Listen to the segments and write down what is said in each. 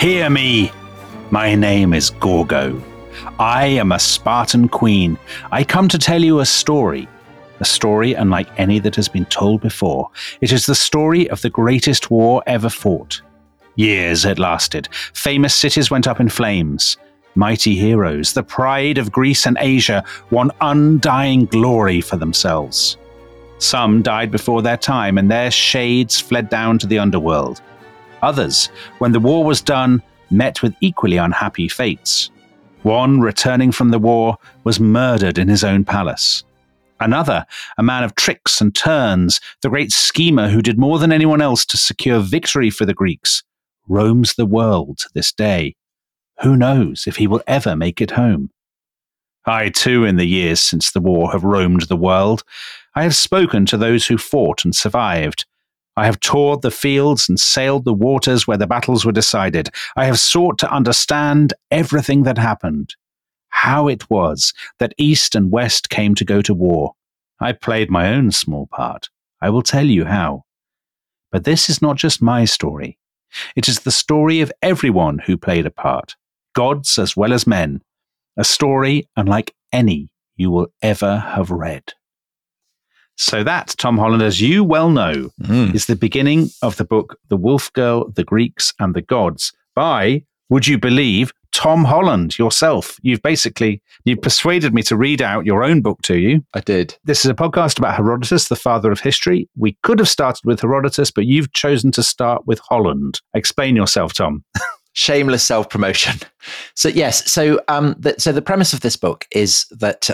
Hear me! My name is Gorgo. I am a Spartan queen. I come to tell you a story unlike any that has been told before. It is the story of the greatest war ever fought. Years it lasted. Famous cities went up in flames. Mighty heroes, the pride of Greece and Asia, won undying glory for themselves. Some died before their time, and their shades fled down to the underworld. Others, when the war was done, met with equally unhappy fates. One, returning from the war, was murdered in his own palace. Another, a man of tricks and turns, the great schemer who did more than anyone else to secure victory for the Greeks, roams the world to this day. Who knows if he will ever make it home? I, too, in the years since the war, have roamed the world. I have spoken to those who fought and survived. I have toured the fields and sailed the waters where the battles were decided. I have sought to understand everything that happened. How it was that East and West came to go to war. I played my own small part. I will tell you how. But this is not just my story. It is the story of everyone who played a part, gods as well as men. A story unlike any you will ever have read. So that, Tom Holland, as you well know, is the beginning of the book, The Wolf Girl, the Greeks and the Gods, by, would you believe, Tom Holland yourself. You persuaded me to read out your own book to you. I did. This is a podcast about Herodotus, the father of history. We could have started with Herodotus, but you've chosen to start with Holland. Explain yourself, Tom. Shameless self-promotion. So yes, so the premise of this book is that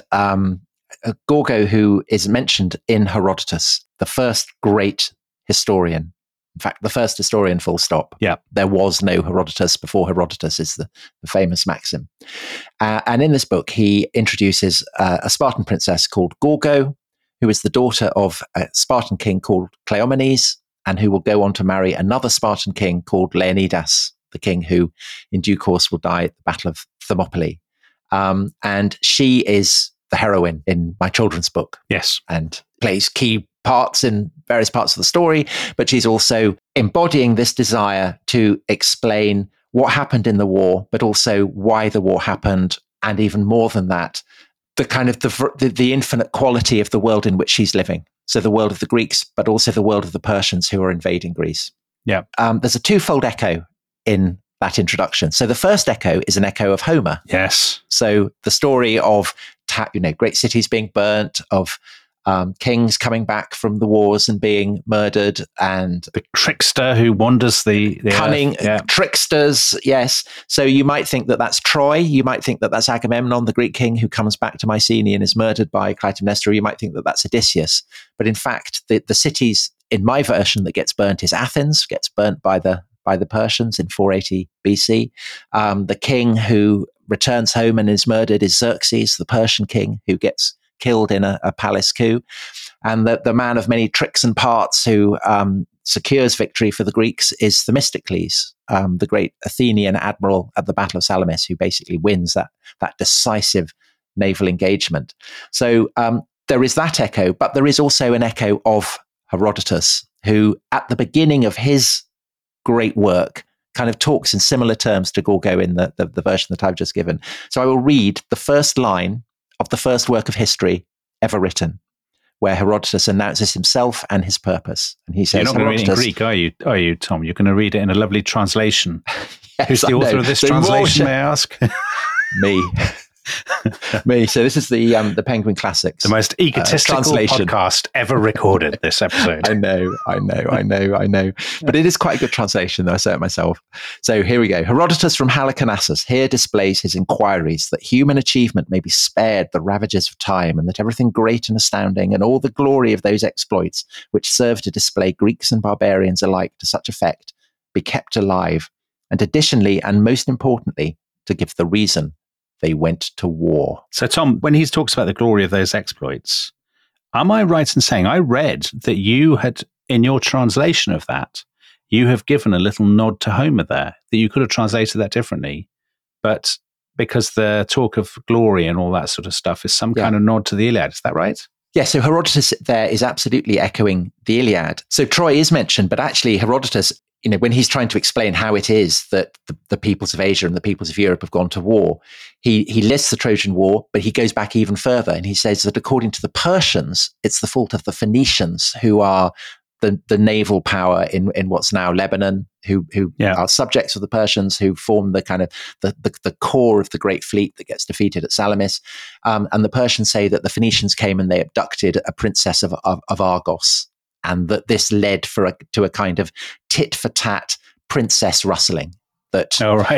Gorgo, who is mentioned in Herodotus, the first great historian, in fact, the first historian full stop. Yeah. There was no Herodotus before Herodotus is the famous maxim. And in this book, he introduces a Spartan princess called Gorgo, who is the daughter of a Spartan king called Cleomenes, and who will go on to marry another Spartan king called Leonidas, the king who in due course will die at the Battle of Thermopylae. And she is the heroine in my children's book. Yes. And plays key parts in various parts of the story, but she's also embodying this desire to explain what happened in the war, but also why the war happened, and even more than that, the kind of the infinite quality of the world in which she's living. So the world of the Greeks, but also the world of the Persians who are invading Greece. Yeah. There's a twofold echo in that introduction. So the first echo is an echo of Homer. Yes. So the story of great cities being burnt, of kings coming back from the wars and being murdered, and the trickster who wanders the cunning earth. Yeah. Tricksters. Yes. So you might think that that's Troy. You might think that that's Agamemnon, the Greek king who comes back to Mycenae and is murdered by Clytemnestra. You might think that that's Odysseus. But in fact, the cities in my version that gets burnt is Athens, gets burnt by the Persians in 480 BC. The king who returns home and is murdered is Xerxes, the Persian king, who gets killed in a palace coup. And the man of many tricks and parts who secures victory for the Greeks is Themistocles, the great Athenian admiral at the Battle of Salamis, who basically wins that decisive naval engagement. So there is that echo, but there is also an echo of Herodotus, who at the beginning of his great work kind of talks in similar terms to Gorgo in the version that I've just given. So I will read the first line of the first work of history ever written, where Herodotus announces himself and his purpose. And he says, "You're not going to read it in Greek, are you, Tom? You're going to read it in a lovely translation." Yes, who's the author of this translation, may I ask? Me. Me. So this is the Penguin Classics. The most egotistical podcast ever recorded, this episode. I know. But it is quite a good translation, though, I say it myself. So here we go. Herodotus from Halicarnassus here displays his inquiries that human achievement may be spared the ravages of time, and that everything great and astounding and all the glory of those exploits which serve to display Greeks and barbarians alike to such effect be kept alive, and additionally, and most importantly, to give the reason they went to war. So, Tom, when he talks about the glory of those exploits, am I right in saying I read that you had, in your translation of that, you have given a little nod to Homer there, that you could have translated that differently, but because the talk of glory and all that sort of stuff is some kind of nod to the Iliad. Is that right? Yeah, so Herodotus there is absolutely echoing the Iliad. So Troy is mentioned, but actually Herodotus when he's trying to explain how it is that the peoples of Asia and the peoples of Europe have gone to war, he lists the Trojan War, but he goes back even further and he says that according to the Persians, it's the fault of the Phoenicians, who are the naval power in what's now Lebanon, who are subjects of the Persians, who form the kind of the core of the great fleet that gets defeated at Salamis. And the Persians say that the Phoenicians came and they abducted a princess of Argos, and that this led to a kind of tit for tat princess rustling. That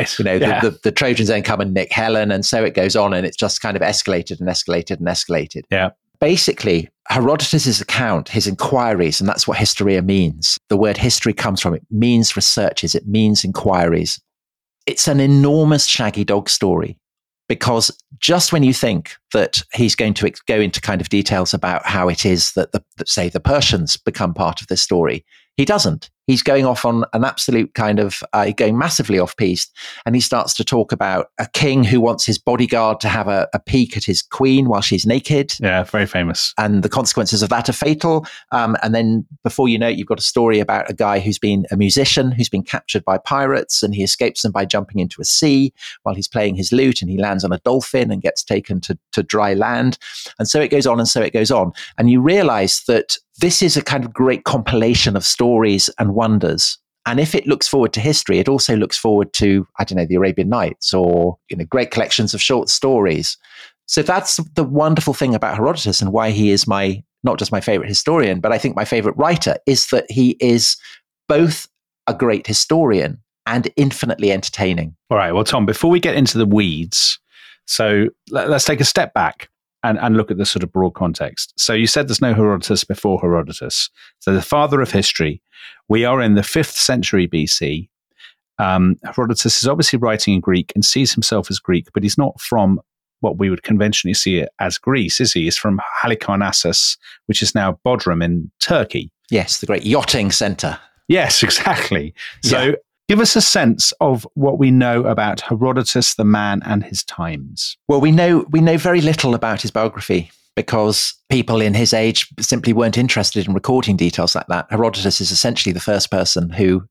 the Trojans then come and nick Helen, and so it goes on, and it's just kind of escalated and escalated and escalated. Yeah. Basically, Herodotus' account, his inquiries, and that's what Historia means. The word history comes from it, means researches, it means inquiries. It's an enormous shaggy dog story, because just when you think that he's going to go into kind of details about how it is that say the Persians become part of this story, he doesn't. He's going off on an absolute kind of, going massively off-piste, and he starts to talk about a king who wants his bodyguard to have a peek at his queen while she's naked. Yeah, very famous. And the consequences of that are fatal. And then before you know it, you've got a story about a guy who's been a musician, who's been captured by pirates, and he escapes them by jumping into a sea while he's playing his lute, and he lands on a dolphin and gets taken to dry land. And so it goes on and so it goes on. And you realize that this is a kind of great compilation of stories and wonders. And if it looks forward to history, it also looks forward to, I don't know, the Arabian Nights, or great collections of short stories. So that's the wonderful thing about Herodotus, and why he is not just my favorite historian, but I think my favorite writer, is that he is both a great historian and infinitely entertaining. All right. Well, Tom, before we get into the weeds, so let's take a step back and look at the sort of broad context. So you said there's no Herodotus before Herodotus. So the father of history, we are in the 5th century BC. Herodotus is obviously writing in Greek and sees himself as Greek, but he's not from what we would conventionally see it as Greece, is he? He's from Halikarnassus, which is now Bodrum in Turkey. Yes, the great yachting centre. Yes, exactly. So give us a sense of what we know about Herodotus, the man, and his times. Well, we know very little about his biography, because people in his age simply weren't interested in recording details like that. Herodotus is essentially the first person who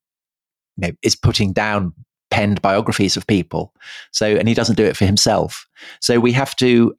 is putting down penned biographies of people. So, and he doesn't do it for himself. So we have to,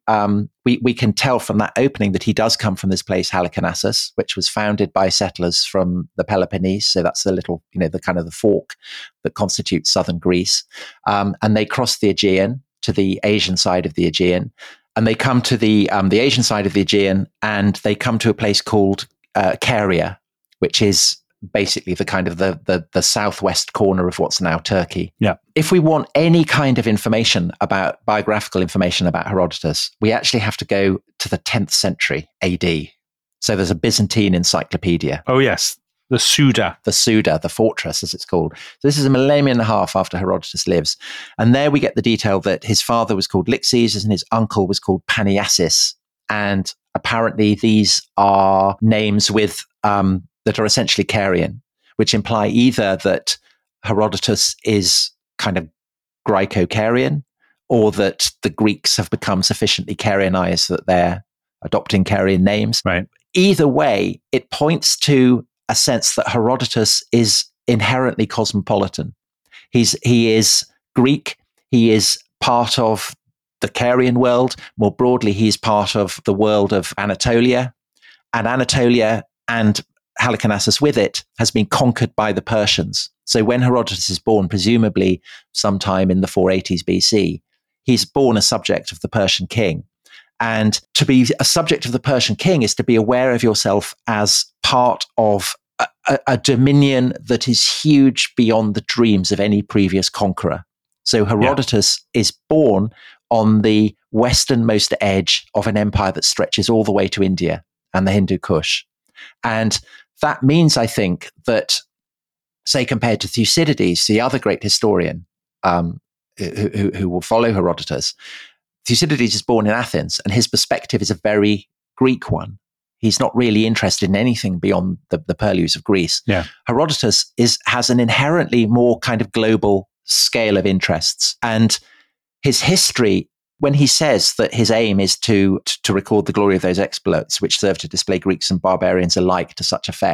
we can tell from that opening that he does come from this place, Halicarnassus, which was founded by settlers from the Peloponnese. So that's the little, the kind of the fork that constitutes southern Greece. And they cross the Aegean to the Asian side of the Aegean. And they come to the Asian side of the Aegean, and they come to a place called Caria, which is basically the kind of the southwest corner of what's now Turkey. Yeah. If we want any kind of information about biographical information about Herodotus, we actually have to go to the 10th century AD. So there's a Byzantine encyclopedia. Oh, yes. The Suda. The Suda, the fortress, as it's called. So this is a millennium and a half after Herodotus lives. And there we get the detail that his father was called Lixes and his uncle was called Paniasis. And apparently these are names with that are essentially Carian, which imply either that Herodotus is kind of Graeco-Carian, or that the Greeks have become sufficiently Carianized that they're adopting Carian names. Right. Either way, it points to a sense that Herodotus is inherently cosmopolitan. He is Greek. He is part of the Carian world. More broadly, he's part of the world of Anatolia. And Anatolia and Halicarnassus with it has been conquered by the Persians. So when Herodotus is born, presumably sometime in the 480s BC, he's born a subject of the Persian king. And to be a subject of the Persian king is to be aware of yourself as part of a dominion that is huge beyond the dreams of any previous conqueror. So Herodotus is born on the westernmost edge of an empire that stretches all the way to India and the Hindu Kush. And that means, I think, that, say, compared to Thucydides, the other great historian who will follow Herodotus, Thucydides is born in Athens, and his perspective is a very Greek one. He's not really interested in anything beyond the purlieus of Greece. Yeah. Herodotus has an inherently more kind of global scale of interests. And his history, when he says that his aim is to record the glory of those exploits, which serve to display Greeks and barbarians alike to such effect,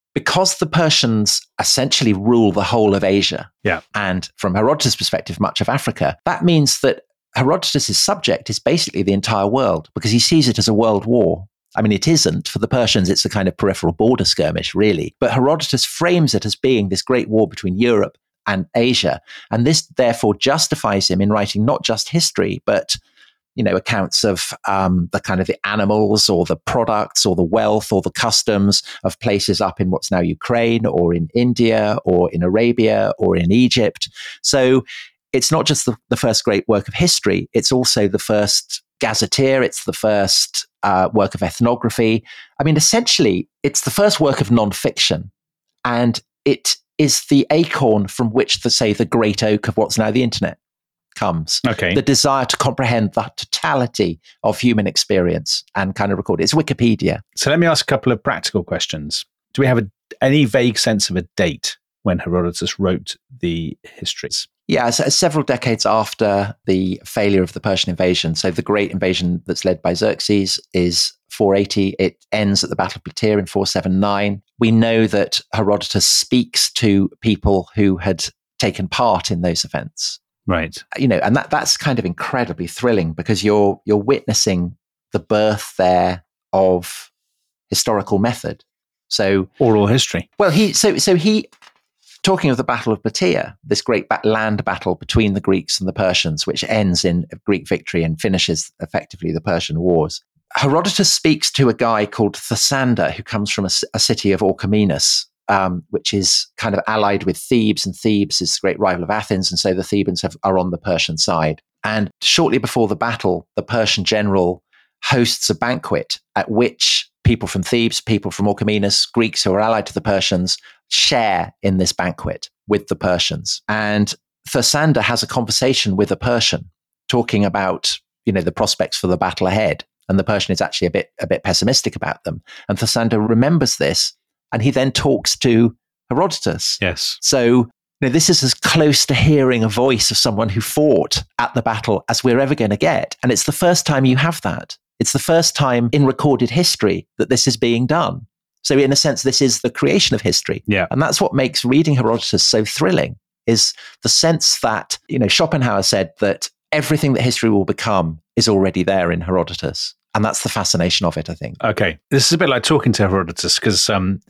because the Persians essentially rule the whole of Asia, and from Herodotus' perspective, much of Africa, that means that Herodotus' subject is basically the entire world, because he sees it as a world war. I mean, it isn't. For the Persians, it's a kind of peripheral border skirmish, really. But Herodotus frames it as being this great war between Europe and Asia. And this therefore justifies him in writing not just history, but accounts of the kind of the animals or the products or the wealth or the customs of places up in what's now Ukraine or in India or in Arabia or in Egypt. So it's not just the first great work of history, it's also the first gazetteer, it's the first work of ethnography. I mean, essentially, it's the first work of nonfiction. And it is the acorn from which, the great oak of what's now the internet comes. Okay. The desire to comprehend the totality of human experience and kind of record it. It's Wikipedia. So let me ask a couple of practical questions. Do we have any vague sense of a date when Herodotus wrote the histories? Yeah, so several decades after the failure of the Persian invasion. So the great invasion that's led by Xerxes is 480. It ends at the Battle of Plataea in 479. We know that Herodotus speaks to people who had taken part in those events. Right. And that's kind of incredibly thrilling, because you're witnessing the birth there of historical method. So oral history. Well, he talking of the Battle of Plataea, this great land battle between the Greeks and the Persians, which ends in a Greek victory and finishes effectively the Persian Wars. Herodotus speaks to a guy called Thasander, who comes from a city of Orchomenus, which is kind of allied with Thebes, and Thebes is the great rival of Athens, and so the Thebans are on the Persian side. And shortly before the battle, the Persian general hosts a banquet at which people from Thebes, people from Orchomenus, Greeks who are allied to the Persians, share in this banquet with the Persians. And Thasander has a conversation with a Persian talking about, the prospects for the battle ahead. And the Persian is actually a bit pessimistic about them. And Thasander remembers this, and he then talks to Herodotus. Yes. So this is as close to hearing a voice of someone who fought at the battle as we're ever going to get. And it's the first time you have that. It's the first time in recorded history that this is being done. So in a sense, this is the creation of history. Yeah. And that's what makes reading Herodotus so thrilling, is the sense that, Schopenhauer said that everything that history will become is already there in Herodotus. And that's the fascination of it, I think. Okay. This is a bit like talking to Herodotus, because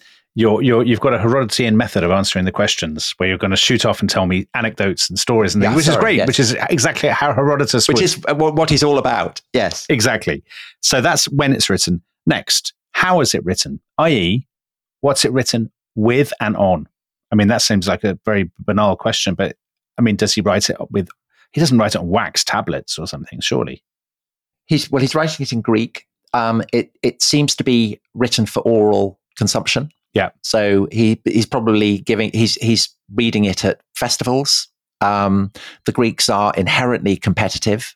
you've got a Herodotean method of answering the questions, where you're going to shoot off and tell me anecdotes and stories and things, which is great, yes. Which is exactly how Herodotus is what he's all about. Yes. Exactly. So that's when it's written. Next, how is it written? i.e., what's it written with and on? I mean, that seems like a very banal question, but I mean, does he write it he doesn't write it on wax tablets or something, surely? He's writing it in Greek. It seems to be written for oral consumption. Yeah. So he's probably he's reading it at festivals. The Greeks are inherently competitive.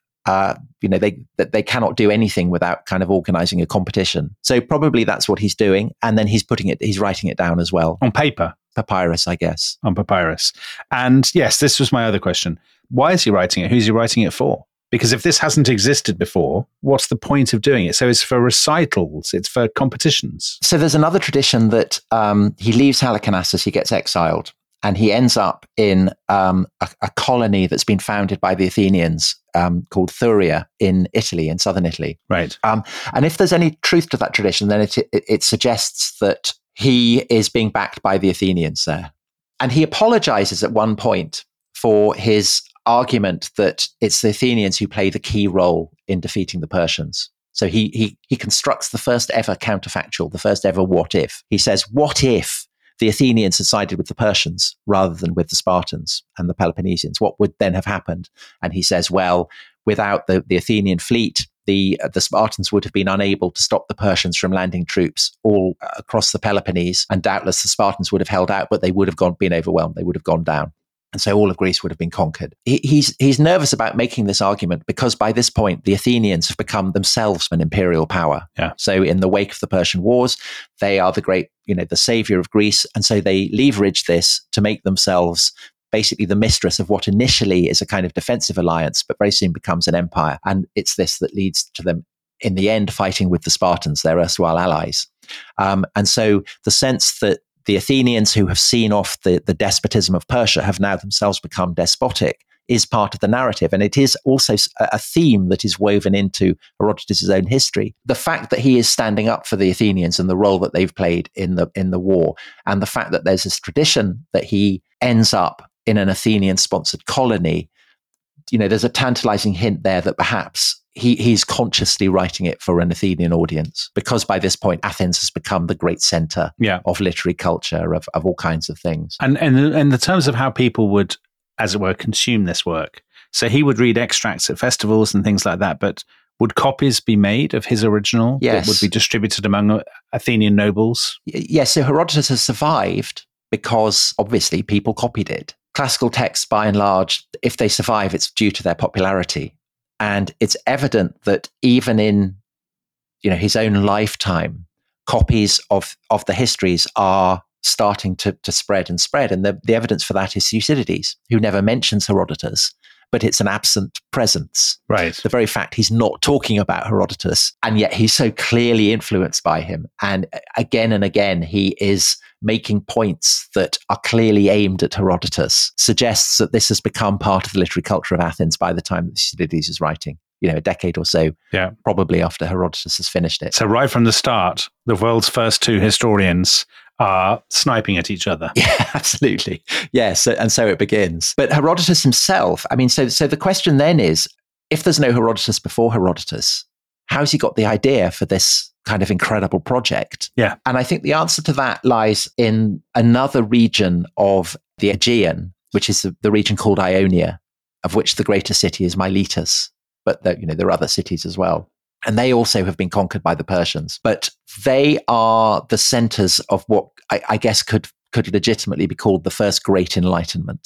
They cannot do anything without kind of organizing a competition. So probably that's what he's doing. And then he's writing it down as well. On paper? Papyrus, I guess. On papyrus. And yes, this was my other question. Why is he writing it? Who's he writing it for? Because if this hasn't existed before, what's the point of doing it? So it's for recitals, it's for competitions. So there's another tradition that he leaves Halicarnassus, he gets exiled, and he ends up in a colony that's been founded by the Athenians called Thuria in Italy, in southern Italy. Right. And if there's any truth to that tradition, then it suggests that he is being backed by the Athenians there. And he apologizes at one point for his argument that it's the Athenians who play the key role in defeating the Persians. So he constructs the first ever counterfactual, the first ever what if. He says, what if the Athenians had sided with the Persians rather than with the Spartans and the Peloponnesians? What would then have happened? And he says, well, without the Athenian fleet, the Spartans would have been unable to stop the Persians from landing troops all across the Peloponnese, and doubtless the Spartans would have held out, but they would have been overwhelmed. They would have gone down. And so all of Greece would have been conquered. He's nervous about making this argument because by this point, the Athenians have become themselves an imperial power. Yeah. So in the wake of the Persian Wars, they are the great, the savior of Greece. And so they leverage this to make themselves basically the mistress of what initially is a kind of defensive alliance, but very soon becomes an empire. And it's this that leads to them, in the end, fighting with the Spartans, their erstwhile allies. And so the sense that the Athenians, who have seen off the despotism of Persia, have now themselves become despotic, is part of the narrative. And it is also a theme that is woven into Herodotus' own history. The fact that he is standing up for the Athenians and the role that they've played in the war, and the fact that there's this tradition that he ends up in an Athenian-sponsored colony, there's a tantalizing hint there that perhaps he's consciously writing it for an Athenian audience, because by this point, Athens has become the great center of literary culture, of all kinds of things. And in the terms of how people would, as it were, consume this work. So he would read extracts at festivals and things like that, but would copies be made of his original that would be distributed among Athenian nobles? Yes, so Herodotus has survived because obviously people copied it. Classical texts, by and large, if they survive, it's due to their popularity. And it's evident that even in his own lifetime, copies of the histories are starting to spread and spread. And the evidence for that is Thucydides, who never mentions Herodotus, but it's an absent presence. Right. The very fact he's not talking about Herodotus, and yet he's so clearly influenced by him. And again, he is making points that are clearly aimed at Herodotus, suggests that this has become part of the literary culture of Athens by the time that Thucydides is writing, a decade or so, probably after Herodotus has finished it. So right from the start, the world's first two historians are sniping at each other. Yeah, absolutely. Yes, and so it begins. But Herodotus himself, so the question then is, if there's no Herodotus before Herodotus, how's he got the idea for this kind of incredible project? Yeah. And I think the answer to that lies in another region of the Aegean, which is the region called Ionia, of which the greatest city is Miletus. But there are other cities as well. And they also have been conquered by the Persians. But they are the centers of what I guess could legitimately be called the first Great Enlightenment.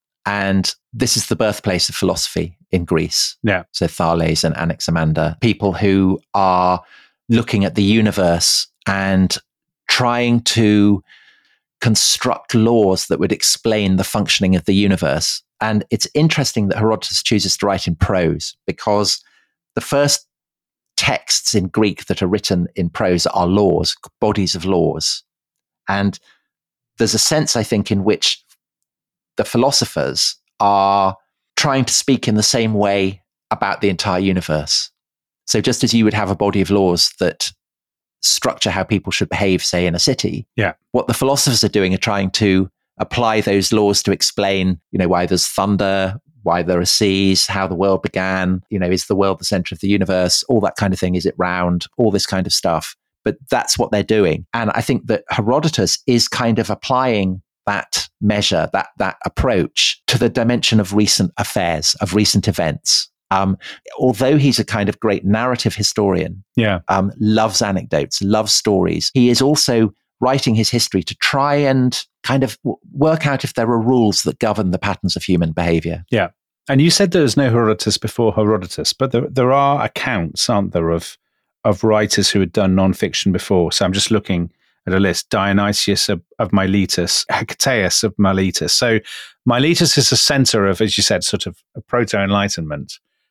And this is the birthplace of philosophy in Greece. Yeah. So Thales and Anaximander, people who are looking at the universe and trying to construct laws that would explain the functioning of the universe. And it's interesting that Herodotus chooses to write in prose, because the first texts in Greek that are written in prose are laws, bodies of laws. And there's a sense, I think, in which the philosophers are trying to speak in the same way about the entire universe. So just as you would have a body of laws that structure how people should behave, say, in a city, what the philosophers are doing are trying to apply those laws to explain, why there's thunder, why there are seas, how the world began, is the world the center of the universe, all that kind of thing. Is it round? All this kind of stuff. But that's what they're doing. And I think that Herodotus is kind of applying that measure, that approach to the dimension of recent affairs, of recent events. Although he's a kind of great narrative historian, loves anecdotes, loves stories, he is also writing his history to try and kind of work out if there are rules that govern the patterns of human behavior. Yeah. And you said there was no Herodotus before Herodotus, but there are accounts, aren't there, of writers who had done nonfiction before. So I'm just looking at a list: Dionysius of Miletus, Hecataeus of Miletus. So Miletus is a center of, as you said, sort of a proto-enlightenment.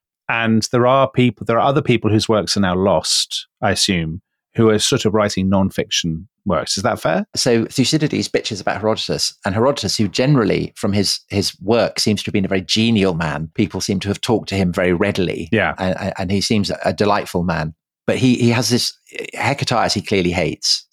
And there are other people whose works are now lost, I assume, who are sort of writing non-fiction works. Is that fair? So Thucydides bitches about Herodotus, and Herodotus, who generally from his work seems to have been a very genial man. People seem to have talked to him very readily. Yeah. And he seems a delightful man. But he has this Hecataeus he clearly hates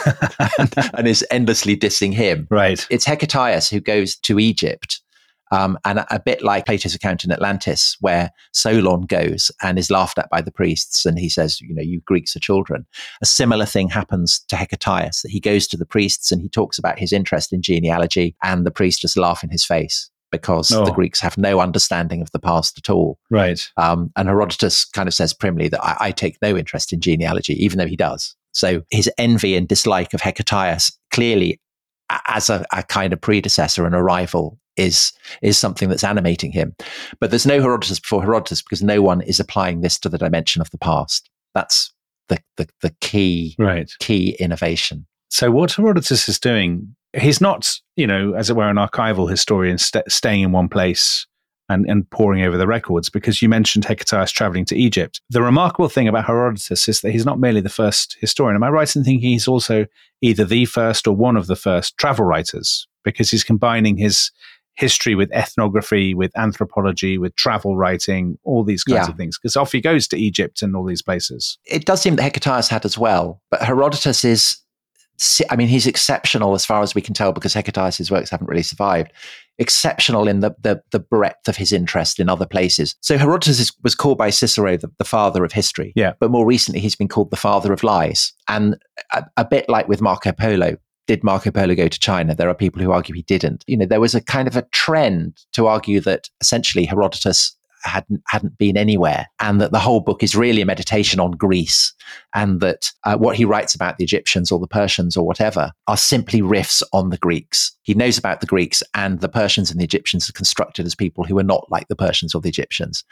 and is endlessly dissing him. Right. It's Hecataeus who goes to Egypt. And a bit like Plato's account in Atlantis, where Solon goes and is laughed at by the priests, and he says, you Greeks are children. A similar thing happens to Hecataeus, that he goes to the priests and he talks about his interest in genealogy, and the priests just laugh in his face because the Greeks have no understanding of the past at all. Right. And Herodotus kind of says primly that I take no interest in genealogy, even though he does. So his envy and dislike of Hecataeus, clearly as a kind of predecessor and a rival, is something that's animating him. But there's no Herodotus before Herodotus because no one is applying this to the dimension of the past. That's the key innovation. So what Herodotus is doing, he's not, as it were, an archival historian staying in one place and poring over the records, because you mentioned Hecataeus traveling to Egypt. The remarkable thing about Herodotus is that he's not merely the first historian. Am I right in thinking he's also either the first or one of the first travel writers? Because he's combining his history with ethnography, with anthropology, with travel writing, all these kinds of things. Because off he goes to Egypt and all these places. It does seem that Hecataeus had as well, but Herodotus is, he's exceptional as far as we can tell, because Hecataeus' works haven't really survived. Exceptional in the breadth of his interest in other places. So Herodotus was called by Cicero the father of history. Yeah. But more recently, he's been called the father of lies. And a bit like with Marco Polo, did Marco Polo go to China? There are people who argue he didn't. There was a kind of a trend to argue that essentially Herodotus hadn't been anywhere, and that the whole book is really a meditation on Greece, and that what he writes about the Egyptians or the Persians or whatever are simply riffs on the Greeks. He knows about the Greeks, and the Persians and the Egyptians are constructed as people who are not like the Persians or the Egyptians.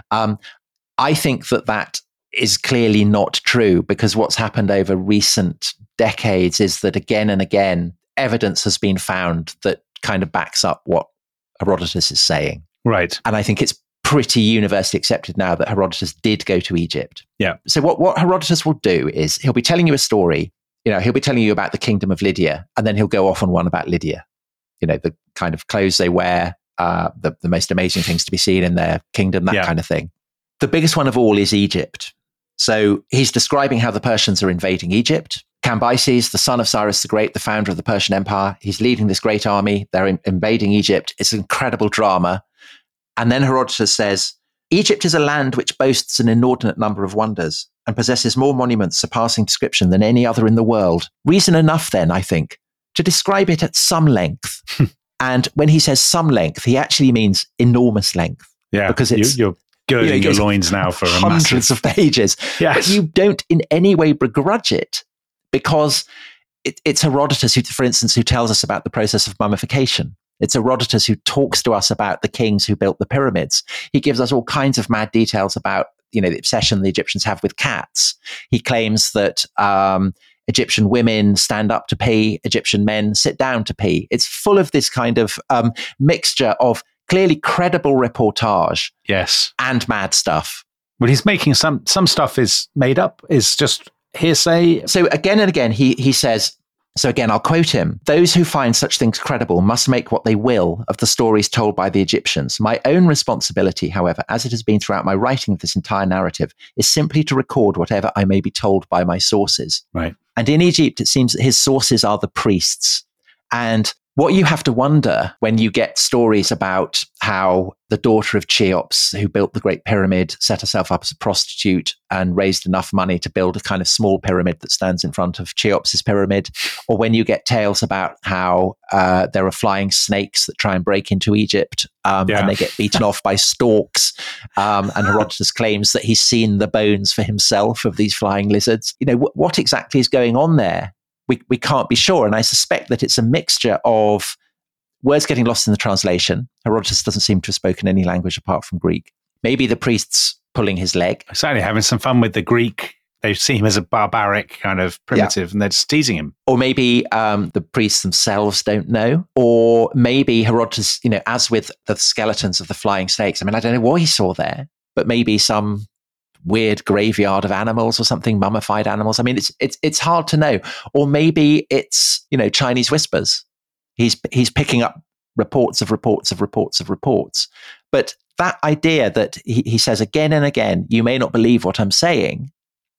I think that is clearly not true, because what's happened over recent decades is that again and again, evidence has been found that kind of backs up what Herodotus is saying. Right. And I think it's pretty universally accepted now that Herodotus did go to Egypt. Yeah. So what Herodotus will do is he'll be telling you a story, he'll be telling you about the kingdom of Lydia, and then he'll go off on one about Lydia, the kind of clothes they wear, the most amazing things to be seen in their kingdom, that kind of thing. The biggest one of all is Egypt. So he's describing how the Persians are invading Egypt. Cambyses, the son of Cyrus the Great, the founder of the Persian Empire, he's leading this great army. They're invading Egypt. It's an incredible drama. And then Herodotus says, Egypt is a land which boasts an inordinate number of wonders and possesses more monuments surpassing description than any other in the world. Reason enough then, I think, to describe it at some length. And when he says some length, he actually means enormous length. Yeah, because you're girding your loins now for hundreds of pages. Yes. But you don't in any way begrudge it, because it's Herodotus, who, for instance, who tells us about the process of mummification. It's Herodotus who talks to us about the kings who built the pyramids. He gives us all kinds of mad details about, the obsession the Egyptians have with cats. He claims that Egyptian women stand up to pee, Egyptian men sit down to pee. It's full of this kind of mixture of clearly credible reportage, yes, and mad stuff. But he's making some stuff is made up, is just hearsay. So again and again, he says, so again, I'll quote him. Those who find such things credible must make what they will of the stories told by the Egyptians. My own responsibility, however, as it has been throughout my writing of this entire narrative, is simply to record whatever I may be told by my sources. Right. And in Egypt, it seems that his sources are the priests. And what you have to wonder when you get stories about how the daughter of Cheops, who built the Great Pyramid, set herself up as a prostitute and raised enough money to build a kind of small pyramid that stands in front of Cheops' pyramid, or when you get tales about how there are flying snakes that try and break into Egypt and they get beaten off by storks, and Herodotus claims that he's seen the bones for himself of these flying lizards. What exactly is going on there? We can't be sure. And I suspect that it's a mixture of words getting lost in the translation. Herodotus doesn't seem to have spoken any language apart from Greek. Maybe the priests pulling his leg. Certainly having some fun with the Greek. They see him as a barbaric kind of primitive, and they're just teasing him. Or maybe the priests themselves don't know. Or maybe Herodotus, as with the skeletons of the flying snakes, I don't know what he saw there, but maybe some weird graveyard of animals or something, mummified animals. It's hard to know. Or maybe it's, Chinese whispers. He's picking up reports of reports of reports of reports. But that idea that he says again and again, you may not believe what I'm saying,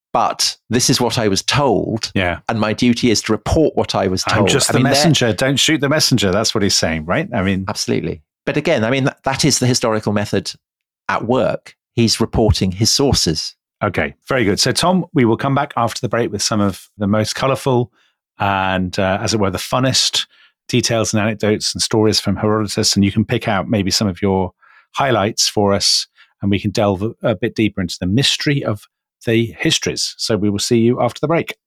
but this is what I was told. Yeah. And my duty is to report what I was told. I'm just the messenger. Don't shoot the messenger. That's what he's saying, right? Absolutely. But again, that is the historical method at work. He's reporting his sources. Okay, very good. So, Tom, we will come back after the break with some of the most colourful and, as it were, the funnest details and anecdotes and stories from Herodotus. And you can pick out maybe some of your highlights for us, and we can delve a bit deeper into the mystery of the histories. So we will see you after the break.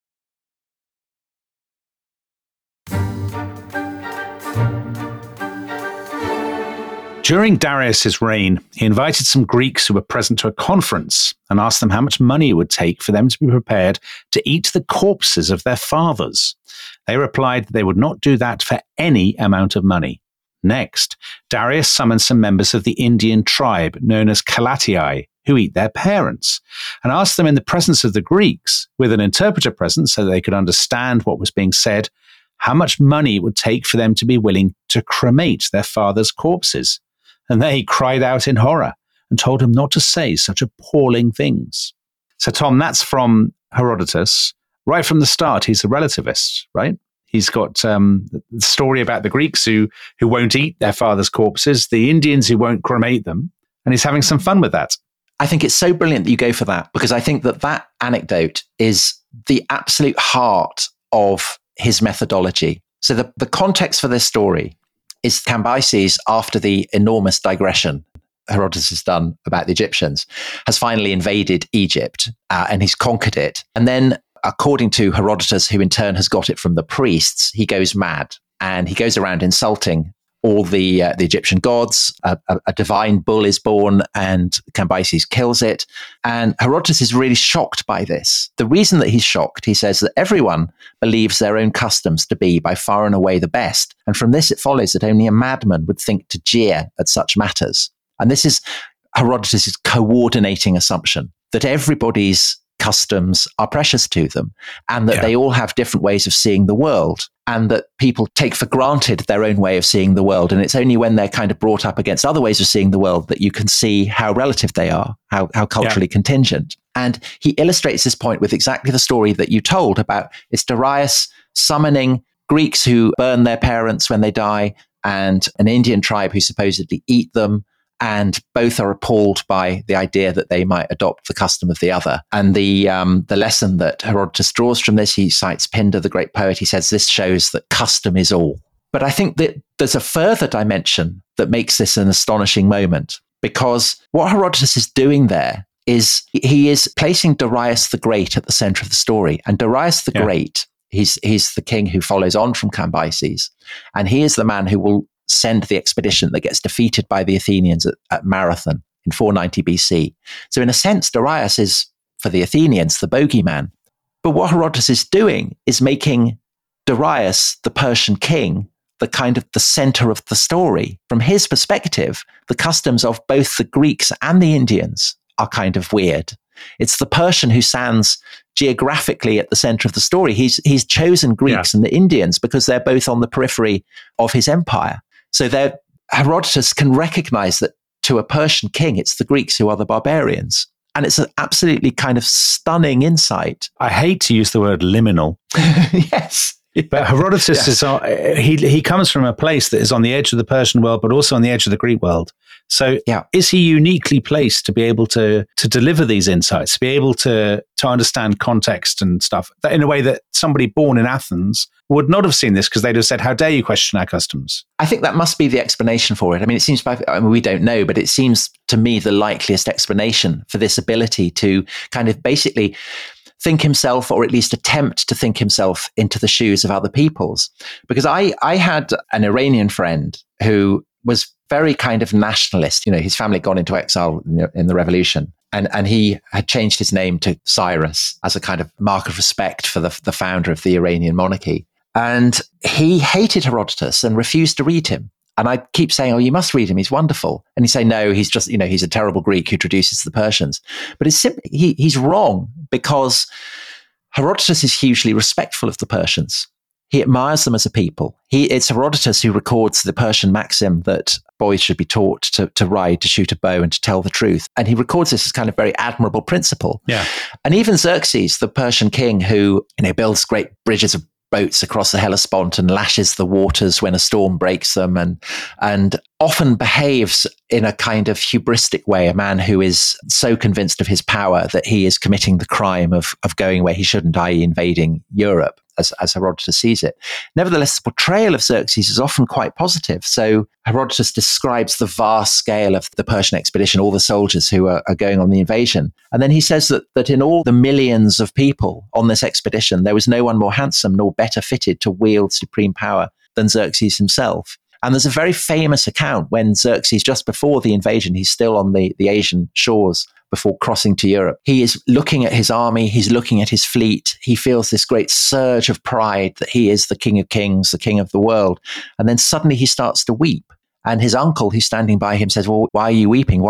During Darius's reign, he invited some Greeks who were present to a conference and asked them how much money it would take for them to be prepared to eat the corpses of their fathers. They replied that they would not do that for any amount of money. Next, Darius summons some members of the Indian tribe known as Kalatii, who eat their parents, and asks them in the presence of the Greeks, with an interpreter present so they could understand what was being said, how much money it would take for them to be willing to cremate their father's corpses. And they cried out in horror and told him not to say such appalling things. So, Tom, that's from Herodotus. Right from the start, he's a relativist, right? He's got the story about the Greeks who won't eat their father's corpses, the Indians who won't cremate them, and he's having some fun with that. I think it's so brilliant that you go for that, because I think that anecdote is the absolute heart of his methodology. So the context for this story is Cambyses, after the enormous digression Herodotus has done about the Egyptians, has finally invaded Egypt and he's conquered it. And then, according to Herodotus, who in turn has got it from the priests, he goes mad and he goes around insulting all the Egyptian gods. A divine bull is born and Cambyses kills it. And Herodotus is really shocked by this. The reason that he's shocked, he says that everyone believes their own customs to be by far and away the best. And from this, it follows that only a madman would think to jeer at such matters. And this is Herodotus' coordinating assumption that everybody's customs are precious to them and that they all have different ways of seeing the world, and that people take for granted their own way of seeing the world. And it's only when they're kind of brought up against other ways of seeing the world that you can see how relative they are, how culturally contingent. And he illustrates this point with exactly the story that you told about it's Darius summoning Greeks who burn their parents when they die and an Indian tribe who supposedly eat them. And both are appalled by the idea that they might adopt the custom of the other. And the lesson that Herodotus draws from this, he cites Pindar, the great poet. He says this shows that custom is all. But I think that there's a further dimension that makes this an astonishing moment, because what Herodotus is doing there is he is placing Darius the Great at the center of the story. And Darius the Great, he's the king who follows on from Cambyses, and he is the man who will send the expedition that gets defeated by the Athenians at Marathon in 490 BC. So in a sense, Darius is, for the Athenians, the bogeyman. But what Herodotus is doing is making Darius, the Persian king, the kind of the center of the story. From his perspective, the customs of both the Greeks and the Indians are kind of weird. It's the Persian who stands geographically at the center of the story. He's chosen Greeks and the Indians because they're both on the periphery of his empire. So Herodotus can recognize that to a Persian king, it's the Greeks who are the barbarians. And it's an absolutely kind of stunning insight. I hate to use the word liminal. Yes. But Herodotus is he comes from a place that is on the edge of the Persian world, but also on the edge of the Greek world. So is he uniquely placed to be able to deliver these insights, to be able to understand context and stuff in a way that somebody born in Athens would not have seen this, because they'd have said, how dare you question our customs? I think that must be the explanation for it. I mean, it seems, we don't know, but it seems to me the likeliest explanation for this ability to kind of basically think himself, or at least attempt to think himself, into the shoes of other peoples. Because I had an Iranian friend who was very kind of nationalist. You know, his family had gone into exile in the revolution. And he had changed his name to Cyrus as a kind of mark of respect for the founder of the Iranian monarchy. And he hated Herodotus and refused to read him. And I keep saying, oh, you must read him. He's wonderful. And he'd say, no, he's just, he's a terrible Greek who traduces the Persians. But it's simply, he's wrong, because Herodotus is hugely respectful of the Persians. He admires them as a people. It's Herodotus who records the Persian maxim that boys should be taught to ride, to shoot a bow, and to tell the truth. And he records this as kind of very admirable principle. Yeah. And even Xerxes, the Persian king, who builds great bridges of boats across the Hellespont and lashes the waters when a storm breaks them, and often behaves in a kind of hubristic way, a man who is so convinced of his power that he is committing the crime of going where he shouldn't, i.e. invading Europe, as Herodotus sees it. Nevertheless, the portrayal of Xerxes is often quite positive. So Herodotus describes the vast scale of the Persian expedition, all the soldiers who are going on the invasion. And then he says that in all the millions of people on this expedition, there was no one more handsome nor better fitted to wield supreme power than Xerxes himself. And there's a very famous account when Xerxes, just before the invasion, he's still on the Asian shores before crossing to Europe. He is looking at his army, he's looking at his fleet. He feels this great surge of pride that he is the king of kings, the king of the world. And then suddenly he starts to weep. And his uncle, who's standing by him, says, well, why are you weeping?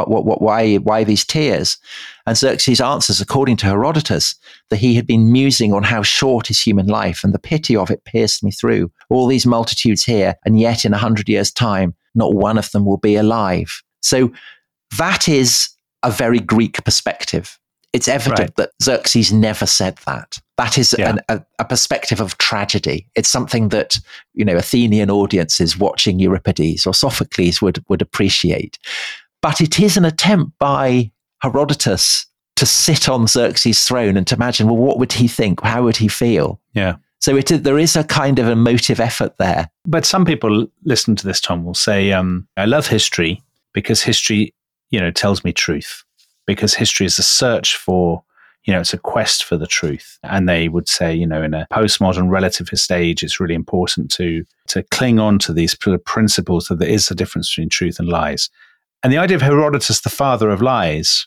Why these tears? And Xerxes answers, according to Herodotus, that he had been musing on how short is human life, and the pity of it pierced me through. All these multitudes here, and yet in 100 years' time, not one of them will be alive. So that is a very Greek perspective. It's evident that Xerxes never said that. That is a perspective of tragedy. It's something that, Athenian audiences watching Euripides or Sophocles would appreciate. But it is an attempt by Herodotus to sit on Xerxes' throne and to imagine, well, what would he think? How would he feel? Yeah. So there is a kind of emotive effort there. But some people listen to this, Tom, will say, I love history because history, tells me truth. Because history is a search for, it's a quest for the truth. And they would say, in a postmodern relativist age, it's really important to cling on to these principles that there is a difference between truth and lies. And the idea of Herodotus, the father of lies,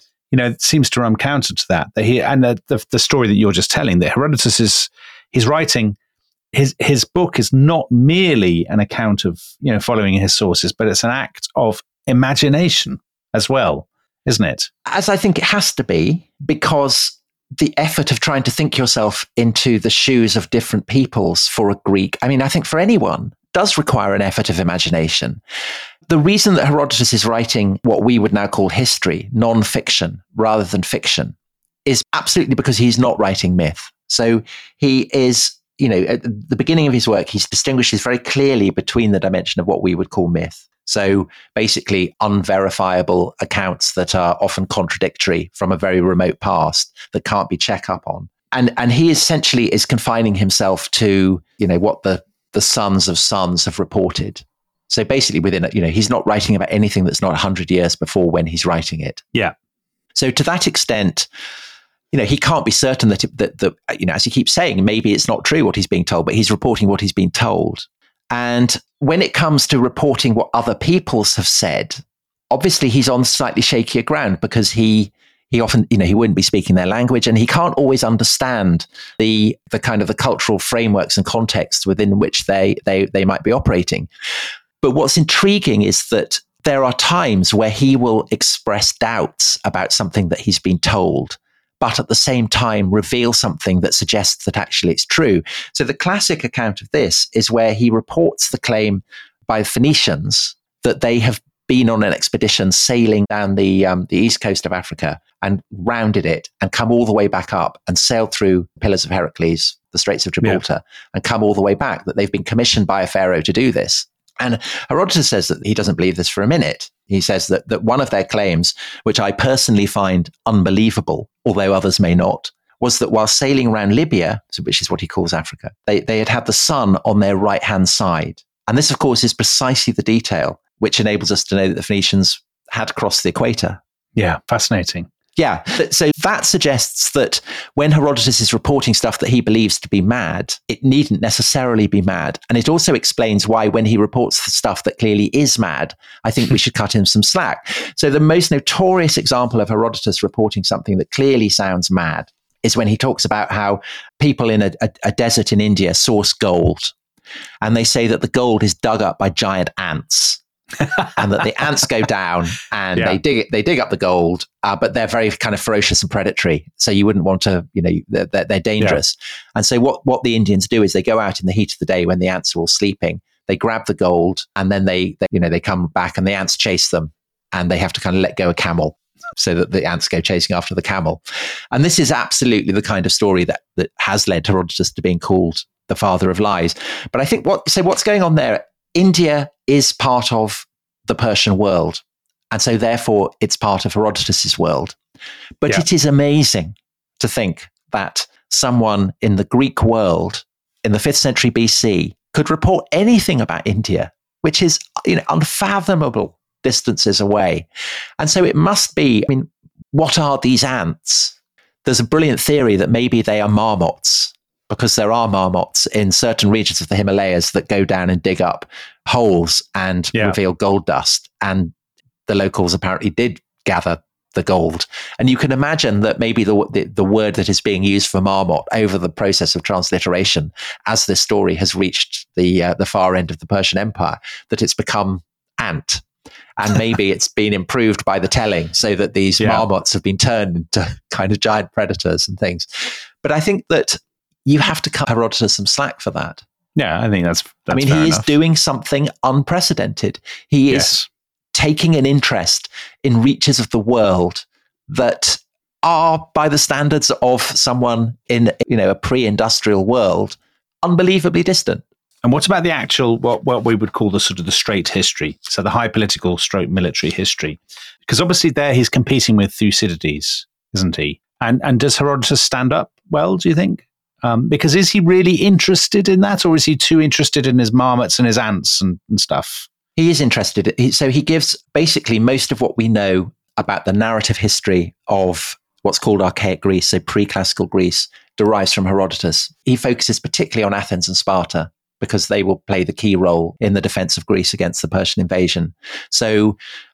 seems to run counter to that. The story that you're just telling, that Herodotus he's writing, his book is not merely an account of, following his sources, but it's an act of imagination as well. Isn't it? As I think it has to be, because the effort of trying to think yourself into the shoes of different peoples for a Greek, I think for anyone, does require an effort of imagination. The reason that Herodotus is writing what we would now call history, non-fiction, rather than fiction, is absolutely because he's not writing myth. So he is, at the beginning of his work, he distinguishes very clearly between the dimension of what we would call myth. So basically unverifiable accounts that are often contradictory from a very remote past that can't be checked up on. And he essentially is confining himself to, what the sons of sons have reported. So basically he's not writing about anything that's not 100 years before when he's writing it. Yeah. So to that extent, he can't be certain that as he keeps saying, maybe it's not true what he's being told, but he's reporting what he's been told. And when it comes to reporting what other peoples have said, obviously he's on slightly shakier ground because he often, he wouldn't be speaking their language, and he can't always understand the kind of the cultural frameworks and contexts within which they might be operating. But what's intriguing is that there are times where he will express doubts about something that he's been told, but at the same time reveal something that suggests that actually it's true. So the classic account of this is where he reports the claim by Phoenicians that they have been on an expedition sailing down the east coast of Africa and rounded it and come all the way back up and sailed through Pillars of Heracles, the Straits of Gibraltar, and come all the way back, that they've been commissioned by a pharaoh to do this. And Herodotus says that he doesn't believe this for a minute. He says that one of their claims, which I personally find unbelievable, although others may not, was that while sailing around Libya, which is what he calls Africa, they had the sun on their right-hand side. And this, of course, is precisely the detail which enables us to know that the Phoenicians had crossed the equator. Yeah, fascinating. Yeah. So that suggests that when Herodotus is reporting stuff that he believes to be mad, it needn't necessarily be mad. And it also explains why when he reports the stuff that clearly is mad, I think we should cut him some slack. So the most notorious example of Herodotus reporting something that clearly sounds mad is when he talks about how people in a desert in India source gold. And they say that the gold is dug up by giant ants. And that the ants go down and they dig up the gold, but they're very kind of ferocious and predatory. So you wouldn't want to, they're dangerous. Yeah. And so what the Indians do is they go out in the heat of the day when the ants are all sleeping, they grab the gold, and then they come back and the ants chase them, and they have to kind of let go a camel so that the ants go chasing after the camel. And this is absolutely the kind of story that has led Herodotus to being called the father of lies. But I think what's going on there, India is part of the Persian world. And so therefore it's part of Herodotus's world. But it is amazing to think that someone in the Greek world in the 5th century BC could report anything about India, which is unfathomable distances away. And so it must be, what are these ants? There's a brilliant theory that maybe they are marmots, because there are marmots in certain regions of the Himalayas that go down and dig up holes and reveal gold dust. And the locals apparently did gather the gold. And you can imagine that maybe the word that is being used for marmot over the process of transliteration, as this story has reached the far end of the Persian Empire, that it's become ant. And maybe it's been improved by the telling so that these marmots have been turned into kind of giant predators and things. But I think that you have to cut Herodotus some slack for that. Yeah, I think that's I mean, he is doing something unprecedented. He is taking an interest in reaches of the world that are, by the standards of someone in, a pre-industrial world, unbelievably distant. And what about the actual, what we would call the sort of the straight history? So the high political stroke military history. Because obviously there he's competing with Thucydides, isn't he? And does Herodotus stand up well, do you think? Because is he really interested in that, or is he too interested in his marmots and his ants and stuff? He is interested. So he gives basically most of what we know about the narrative history of what's called archaic Greece, so pre-classical Greece, derives from Herodotus. He focuses particularly on Athens and Sparta, because they will play the key role in the defense of Greece against the Persian invasion. So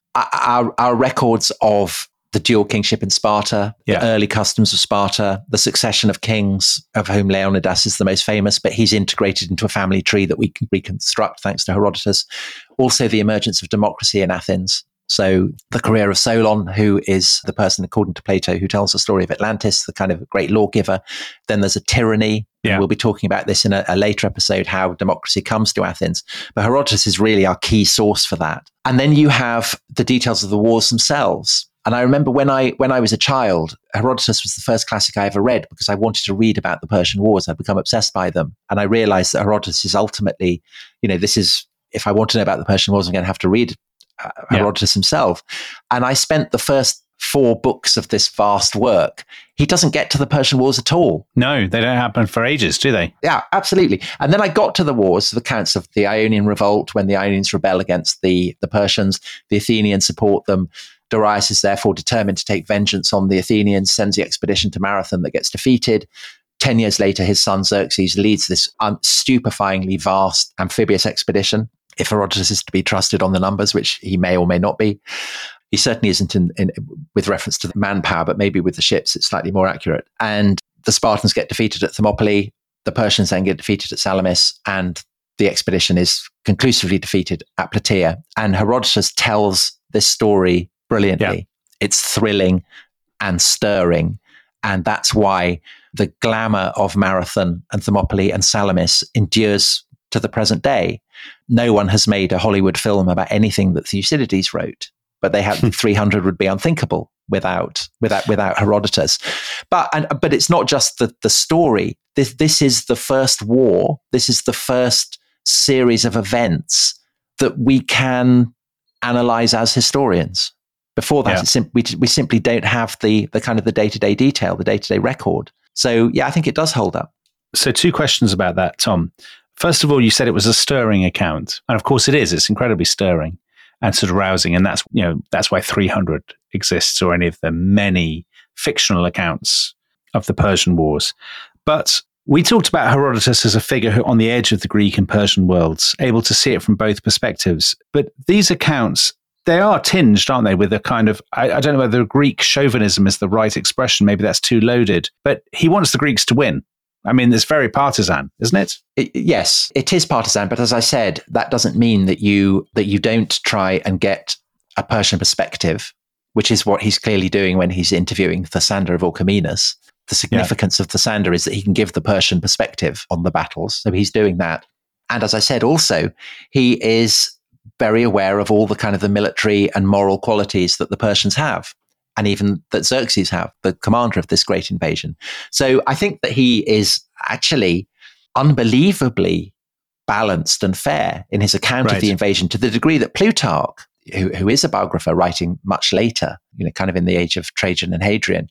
our records of the dual kingship in Sparta, the early customs of Sparta, the succession of kings, of whom Leonidas is the most famous, but he's integrated into a family tree that we can reconstruct thanks to Herodotus. Also the emergence of democracy in Athens. So the career of Solon, who is the person, according to Plato, who tells the story of Atlantis, the kind of great lawgiver. Then there's a tyranny. Yeah. We'll be talking about this in a later episode, how democracy comes to Athens. But Herodotus is really our key source for that. And then you have the details of the wars themselves. And I remember when I was a child, Herodotus was the first classic I ever read because I wanted to read about the Persian Wars. I'd become obsessed by them. And I realized that Herodotus is ultimately, this is, if I want to know about the Persian Wars, I'm going to have to read Herodotus himself. And I spent the first 4 books of this vast work. He doesn't get to the Persian Wars at all. No, they don't happen for ages, do they? Yeah, absolutely. And then I got to the wars, the accounts of the Ionian revolt, when the Ionians rebel against the Persians, the Athenians support them. Darius is therefore determined to take vengeance on the Athenians, sends the expedition to Marathon that gets defeated. 10 years later, his son Xerxes leads this stupefyingly vast amphibious expedition. If Herodotus is to be trusted on the numbers, which he may or may not be. He certainly isn't in with reference to the manpower, but maybe with the ships, it's slightly more accurate. And the Spartans get defeated at Thermopylae. The Persians then get defeated at Salamis, and the expedition is conclusively defeated at Plataea. And Herodotus tells this story brilliantly. Yeah. It's thrilling and stirring. And that's why the glamour of Marathon and Thermopylae and Salamis endures to the present day. No one has made a Hollywood film about anything that Thucydides wrote, but they have 300 would be unthinkable without Herodotus. But it's not just the story. This is the first war. This is the first series of events that we can analyze as historians. Before that, we simply don't have the kind of the day-to-day detail, the day-to-day record. So yeah, I think it does hold up. So 2 questions about that, Tom. First of all, you said it was a stirring account. And of course it is. It's incredibly stirring and sort of rousing. And that's why 300 exists, or any of the many fictional accounts of the Persian Wars. But we talked about Herodotus as a figure on the edge of the Greek and Persian worlds, able to see it from both perspectives. But these accounts, they are tinged, aren't they, with a kind of, I don't know whether Greek chauvinism is the right expression. Maybe that's too loaded. But he wants the Greeks to win. I mean, it's very partisan, isn't it? Yes, it is partisan. But as I said, that doesn't mean that you don't try and get a Persian perspective, which is what he's clearly doing when he's interviewing Thasander of Orchomenus. The significance of Thasander is that he can give the Persian perspective on the battles. So he's doing that. And as I said, also, he is very aware of all the kind of the military and moral qualities that the Persians have, and even that Xerxes have, the commander of this great invasion. So I think that he is actually unbelievably balanced and fair in his account of the invasion, to the degree that Plutarch, who is a biographer writing much later, kind of in the age of Trajan and Hadrian,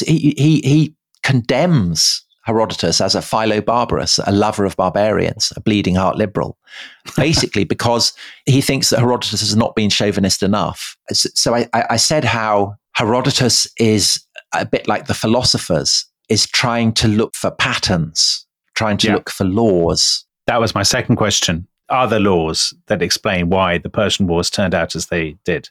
he condemns Herodotus as a Philobarbarus, a lover of barbarians, a bleeding heart liberal, basically because he thinks that Herodotus has not been chauvinist enough. So I said how Herodotus is a bit like the philosophers, is trying to look for patterns, trying to look for laws. That was my second question. Are there laws that explain why the Persian Wars turned out as they did?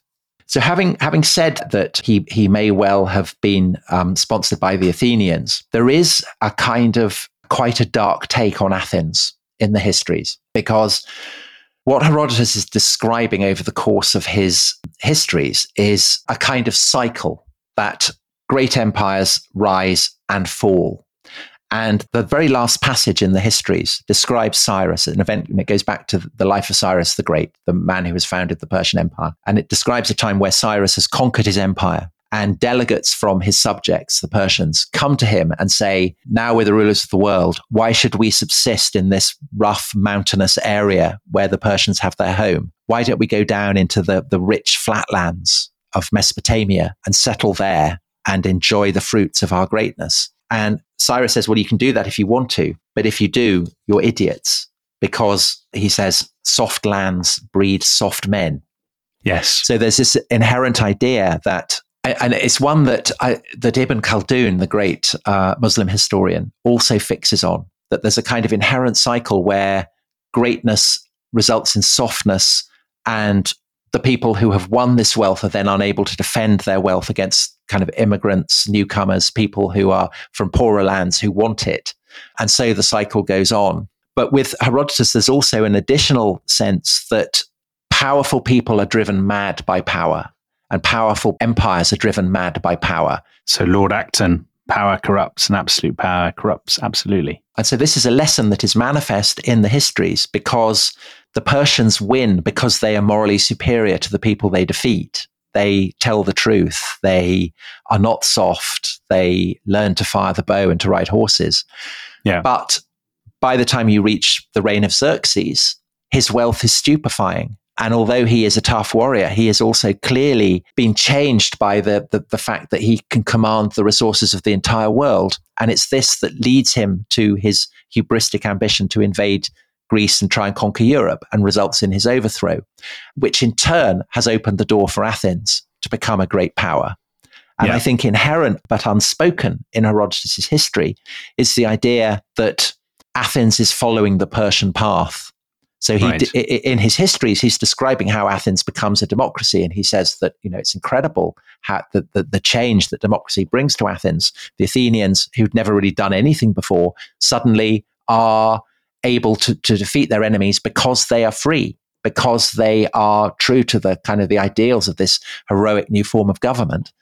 So having said that he may well have been sponsored by the Athenians, there is a kind of quite a dark take on Athens in the histories, because what Herodotus is describing over the course of his histories is a kind of cycle that great empires rise and fall. And the very last passage in the histories describes Cyrus, an event, and it goes back to the life of Cyrus the Great, the man who has founded the Persian Empire. And it describes a time where Cyrus has conquered his empire, and delegates from his subjects, the Persians, come to him and say, now we're the rulers of the world, why should we subsist in this rough mountainous area where the Persians have their home? Why don't we go down into the rich flatlands of Mesopotamia and settle there and enjoy the fruits of our greatness? And Cyrus says, well, you can do that if you want to, but if you do, you're idiots, because he says, soft lands breed soft men. Yes. So there's this inherent idea that, and it's one that Ibn Khaldun, the great Muslim historian, also fixes on, that there's a kind of inherent cycle where greatness results in softness, and the people who have won this wealth are then unable to defend their wealth against kind of immigrants, newcomers, people who are from poorer lands who want it. And so the cycle goes on. But with Herodotus, there's also an additional sense that powerful people are driven mad by power, and powerful empires are driven mad by power. So Lord Acton, power corrupts and absolute power corrupts absolutely. And so this is a lesson that is manifest in the histories, because the Persians win because they are morally superior to the people they defeat. They tell the truth. They are not soft. They learn to fire the bow and to ride horses. Yeah. But by the time you reach the reign of Xerxes, his wealth is stupefying. And although he is a tough warrior, he has also clearly been changed by the fact that he can command the resources of the entire world. And it's this that leads him to his hubristic ambition to invade Greece and try and conquer Europe, and results in his overthrow, which in turn has opened the door for Athens to become a great power. And I think inherent but unspoken in Herodotus' history is the idea that Athens is following the Persian path. So in his histories, he's describing how Athens becomes a democracy, and he says that it's incredible how the change that democracy brings to Athens. The Athenians, who'd never really done anything before, suddenly are able to defeat their enemies because they are free, because they are true to the kind of the ideals of this heroic new form of government.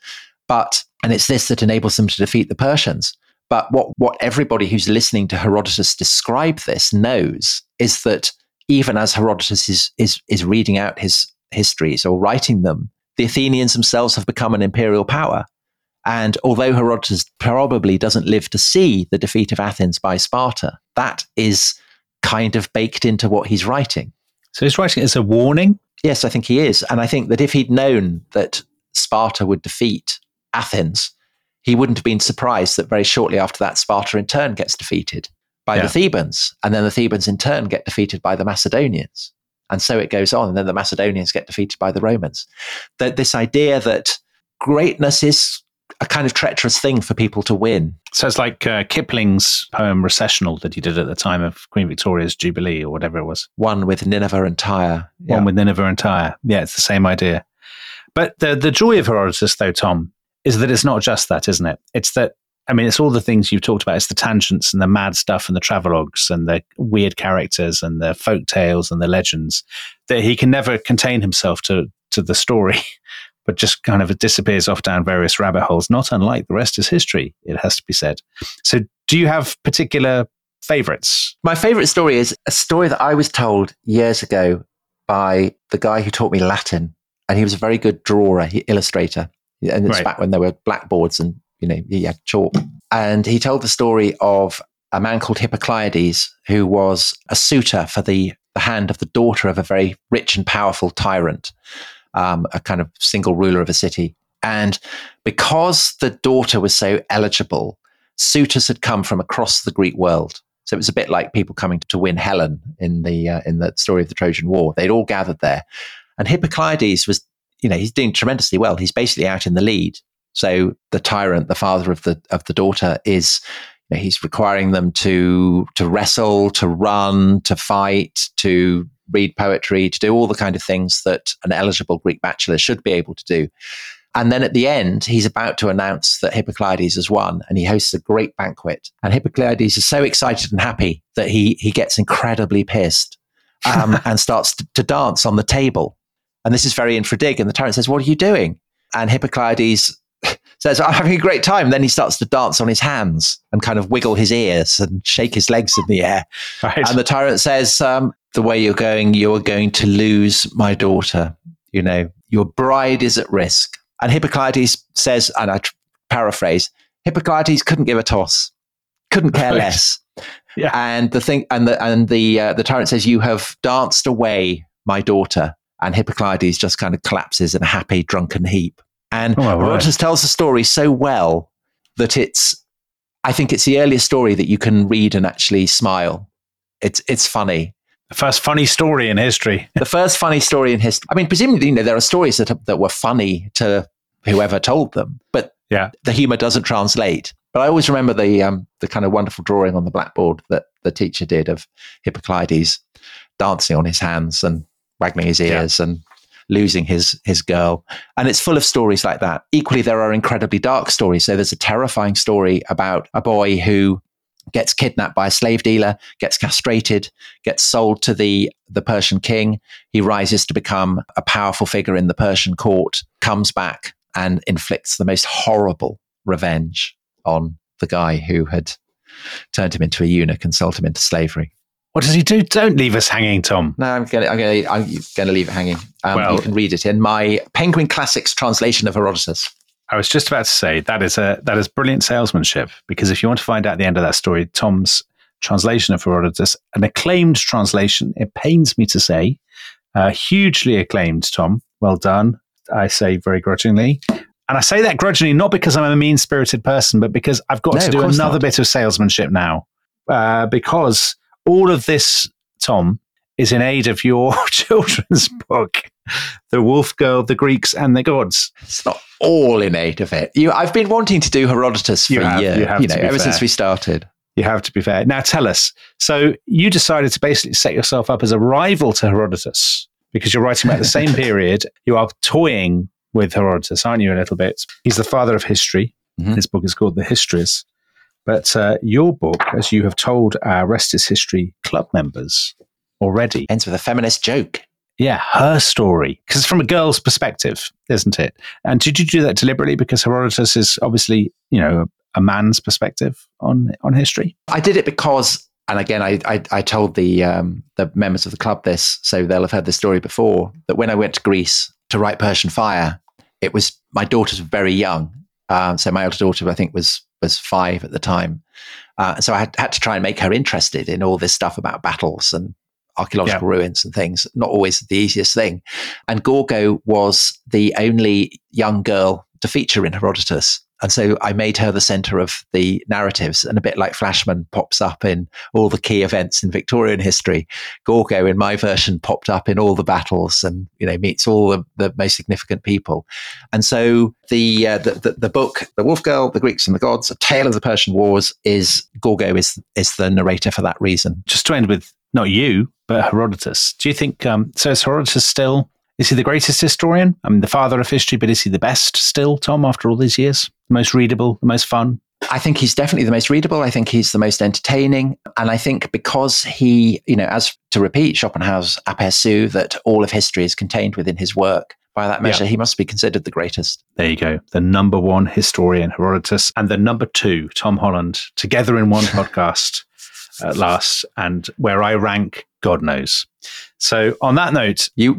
And it's this that enables them to defeat the Persians. But what everybody who's listening to Herodotus describe this knows is that even as Herodotus is reading out his histories or writing them, the Athenians themselves have become an imperial power. And although Herodotus probably doesn't live to see the defeat of Athens by Sparta, that is kind of baked into what he's writing. So he's writing it as a warning? Yes, I think he is. And I think that if he'd known that Sparta would defeat Athens, he wouldn't have been surprised that very shortly after that, Sparta in turn gets defeated by the Thebans. And then the Thebans in turn get defeated by the Macedonians. And so it goes on. And then the Macedonians get defeated by the Romans. This idea that greatness is a kind of treacherous thing for people to win. So it's like Kipling's poem Recessional that he did at the time of Queen Victoria's Jubilee or whatever it was. One with Nineveh and Tyre. Yeah. One with Nineveh and Tyre. Yeah, it's the same idea. But the joy of Herodotus, though, Tom, is that it's not just that, isn't it? It's that, it's all the things you've talked about. It's the tangents and the mad stuff and the travelogues and the weird characters and the folk tales and the legends, that he can never contain himself to the story, but just kind of disappears off down various rabbit holes, not unlike the rest is history, it has to be said. So do you have particular favorites? My favorite story is a story that I was told years ago by the guy who taught me Latin. And he was a very good drawer, illustrator. And it's back when there were blackboards and, he had chalk. And he told the story of a man called Hippocleides, who was a suitor for the hand of the daughter of a very rich and powerful tyrant, a kind of single ruler of a city. And because the daughter was so eligible, suitors had come from across the Greek world. So it was a bit like people coming to win Helen in the story of the Trojan War. They'd all gathered there. And Hippocleides was, he's doing tremendously well. He's basically out in the lead. So the tyrant, the father of the daughter, is, he's requiring them to wrestle, to run, to fight, to read poetry, to do all the kind of things that an eligible Greek bachelor should be able to do. And then at the end, he's about to announce that Hippocleides has won, and he hosts a great banquet. And Hippocleides is so excited and happy that he gets incredibly pissed and starts to dance on the table. And this is very infra-dig. And the tyrant says, "What are you doing?" And Hippocleides says, "I'm having a great time." Then he starts to dance on his hands and kind of wiggle his ears and shake his legs in the air. Right. And the tyrant says, "The way you're going to lose my daughter. You know, your bride is at risk." And Hippocleides says, and I paraphrase, Hippocleides couldn't give a toss, couldn't care less. Yeah. And the tyrant says, "You have danced away my daughter." And Hippocleides just kind of collapses in a happy drunken heap. And Herodotus tells the story so well that I think it's the earliest story that you can read and actually smile. It's funny. The first funny story in history. The first funny story in history. I mean, presumably, there are stories that were funny to whoever told them, but the humor doesn't translate. But I always remember the kind of wonderful drawing on the blackboard that the teacher did of Hippocleides dancing on his hands and waggling his ears and losing his girl. And it's full of stories like that. Equally, there are incredibly dark stories. So there's a terrifying story about a boy who gets kidnapped by a slave dealer, gets castrated, gets sold to the Persian king. He rises to become a powerful figure in the Persian court, comes back and inflicts the most horrible revenge on the guy who had turned him into a eunuch and sold him into slavery. What does he do? Don't leave us hanging, Tom. No, I'm going to leave it hanging. You can read it in my Penguin Classics translation of Herodotus. I was just about to say that is brilliant salesmanship, because if you want to find out the end of that story, Tom's translation of Herodotus, an acclaimed translation, it pains me to say, hugely acclaimed, Tom. Well done, I say very grudgingly. And I say that grudgingly not because I'm a mean-spirited person, but because I've got to do another bit of salesmanship now. Because all of this, Tom, is in aid of your children's book, The Wolf Girl, the Greeks and the Gods. It's not all in aid of it. I've been wanting to do Herodotus for a year, ever since we started. You have to be fair. Now tell us, so you decided to basically set yourself up as a rival to Herodotus because you're writing about the same period. You are toying with Herodotus, aren't you, a little bit? He's the father of history. Mm-hmm. His book is called The Histories. But your book, as you have told our Rest is History club members already, ends with a feminist joke. Yeah, her story. Because it's from a girl's perspective, isn't it? And did you do that deliberately? Because Herodotus is obviously, a man's perspective on history. I did it because, and again, I told the members of the club this, so they'll have heard this story before, that when I went to Greece to write Persian Fire, it was, my daughters were very young. So my older daughter, I think, was 5 at the time. So I had to try and make her interested in all this stuff about battles and archaeological ruins and things. Not always the easiest thing. And Gorgo was the only young girl to feature in Herodotus. And so I made her the center of the narratives, and a bit like Flashman pops up in all the key events in Victorian history, Gorgo in my version popped up in all the battles and, meets all the most significant people. And so the book, The Wolf Girl, the Greeks and the Gods, A Tale of the Persian Wars, Gorgo is the narrator for that reason. Just to end with, not you, but Herodotus. Do you think, so is Herodotus still, is he the greatest historian? I mean, the father of history, but is he the best still, Tom, after all these years? The most readable, the most fun? I think he's definitely the most readable. I think he's the most entertaining. And I think because he, as to repeat Schopenhauer's aperçu, that all of history is contained within his work, by that measure, he must be considered the greatest. There you go. The number one historian, Herodotus, and the number 2, Tom Holland, together in one podcast at last, and where I rank, God knows. So on that note, you're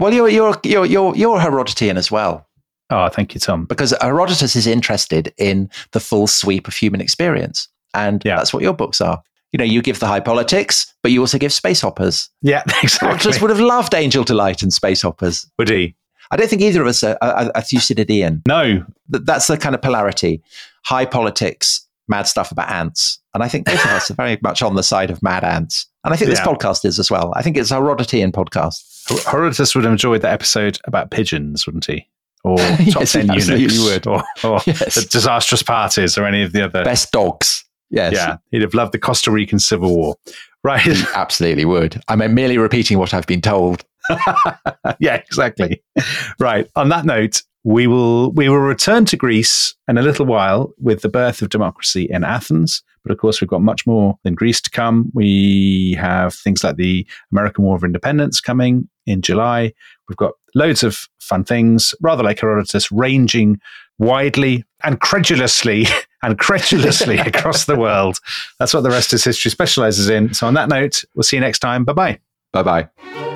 Herodotian as well. Oh, thank you, Tom. Because Herodotus is interested in the full sweep of human experience, and that's what your books are. You give the high politics, but you also give space operas. Yeah, exactly. Herodotus would have loved Angel Delight and space operas. Would he? I don't think either of us are Thucydidean. No. That's the kind of polarity. High politics, mad stuff about ants. And I think both of us are very much on the side of mad ants. And I think this podcast is as well. I think it's a Herodotian podcast. Herodotus would have enjoyed that episode about pigeons, wouldn't he? Or top 10 eunuchs. Would. Or the disastrous parties or any of the other. Best dogs. Yes. Yeah. He'd have loved the Costa Rican Civil War. Right. He absolutely would. I'm merely repeating what I've been told. Yeah, exactly. Right. On that note, we will return to Greece in a little while with the birth of democracy in Athens. But of course, we've got much more than Greece to come. We have things like the American War of Independence coming in July. We've got loads of fun things, rather like Herodotus, ranging widely and credulously across the world. That's what The Rest is History specializes in. So on that note, we'll see you next time. Bye-bye. Bye-bye.